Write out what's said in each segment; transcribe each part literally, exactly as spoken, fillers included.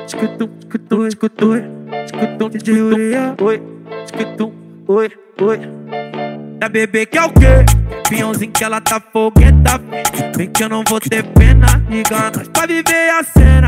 Escutum, escutum, escutum, escutum, D J Ureia. Oi, escutum, oi, oi. Da bebê que é o quê? Pinhãozinho que ela tá fogueta. Vem que eu não vou ter pena. Liga nós pra viver a cena.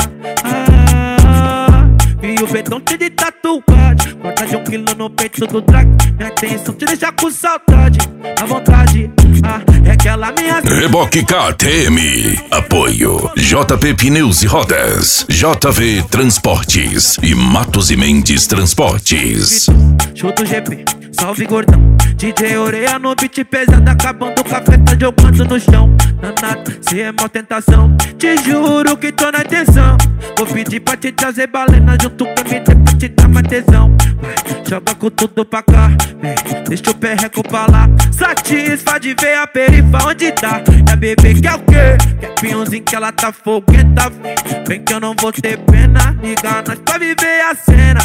Ah, e o betão cheio de tatuagem. Corta de um quilo no peito do drag. Minha atenção te deixa com saudade. À vontade, ah, é aquela minha... Reboque K T M. Apoio J P Pneus e Rodas, J V Transportes e Matos e Mendes Transportes. Chuta o G P, salve gordão. D J Ureia no beat pesado, acabando com a festa, jogando no chão. Danado, se é mó tentação, te juro que tô na atenção. Vou pedir pra te trazer balena junto com a M T pra te dar mais tesão. Vai, joga com tudo pra cá, vem, deixa o perreco pra lá. Satisfa de ver a perifa onde tá. É a bebê que é o quê? Que é pinhãozinho que ela tá fogueta. Vem que eu não vou ter pena. Liga nós pra viver a cena.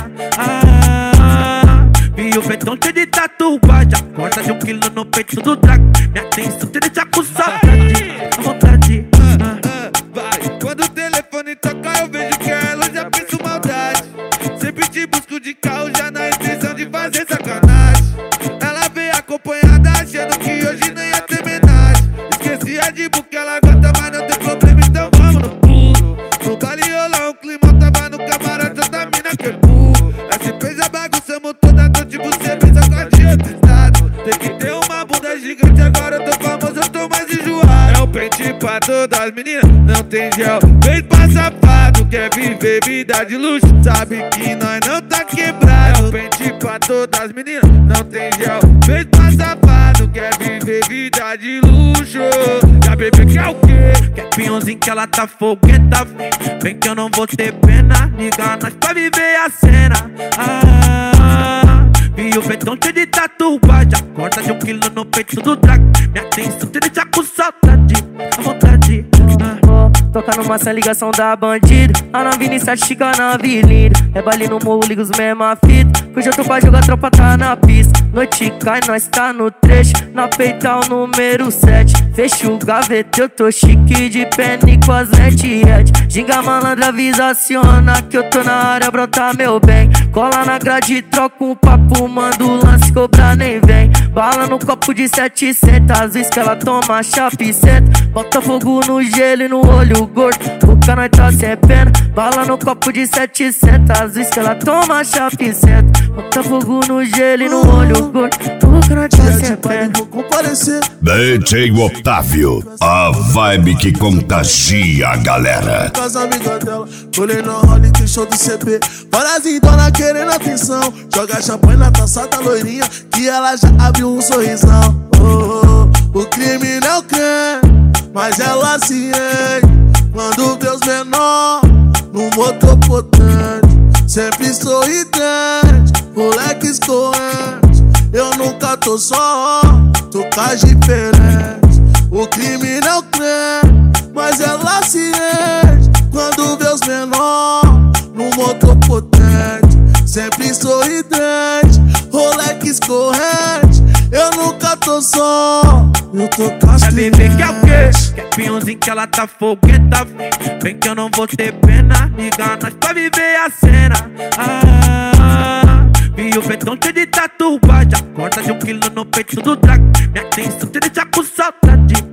Ah, e o betão cheio de tatuagem. Corta de um quilo no peito do drag. Minha atenção te deixa com saudade. À vontade, ah, ah, vai. Quando o telefone toca eu vejo que ela já pensa maldade. Sempre te busco de carro já na intenção de fazer sacanagem. Ela veio acompanhada achando que hoje não ia ter homenagem. Esqueci a de book, ela gosta, mas não tem problema, então vamos no pulo. No baile rolou um clima, tava no camarote da mina que é burro. Essa fez a bagunçamos toda noite, você pensa com a dia do estado. Tem que ter uma bunda gigante, agora eu tô famoso, eu tô mais enjoado. É o pente pra todas as meninas, não tem gel. Vem pra safado, quer viver vida de luxo, sabe que nós não tá quebrado. É o pente pra todas as meninas, não tem gel. Vem pra safado, quer viver vida de luxo. Já bebê que é o quê? Que é pinhãozinho que ela tá fogueta. Vem que eu não vou ter pena. Liga nós pra viver a cena. Ah, e o betão cheio de tatuagem. Corta de um quilo no peito do drag. Minha atenção te deixa com saudade. À vontade, ah. Toca numa sem ligação da bandida. A nave iniciante chica na avenida. É baile no morro, liga os mesma fita. Hoje eu tô pra jogar, a tropa tá na pista. Noite cai, nós tá no trecho. Na peital número sete. Fecha o gaveta, eu tô chique de pene com as lentes red. Ginga malandra, avisa, aciona que eu tô na área, brota meu bem. Cola na grade, troca um papo, manda o lance, cobra nem vem. Bala no copo de setecentos, às vezes que ela toma chapiceta. Bota fogo no gelo e no olho gordo, boca nós tá sem pena. Bala no copo de setecentos, às vezes que ela toma chapiceta. Bota fogo no gelo e no olho gordo, boca nós tá sem pena. D J Otávio, a vibe que contagia a galera. Com as amigas dela, colei no role, tem show do C B. Várias idona querendo atenção. Joga champanhe na taça da loirinha, que ela já abriu um sorrisão. Oh, oh, o crime não crê, mas ela se rende quando vê os menor no motor potente. Sempre sorridente, moleque escorrente. Eu nunca tô só, tô com as diferentes. O crime não crê, mas ela se rende quando vê os menor no motor potente. Sempre sorridente, moleque escorrente. Eu nunca tô só, eu tô com as é bebê que é o quê? Que é pinhãozinho que ela tá fogueta. Vem que eu não vou ter pena. Liga nós pra viver a cena. Ah, e o betão cheio de tatuagem. Corta de um quilo no peito do drag. Minha atenção te deixa com saudade.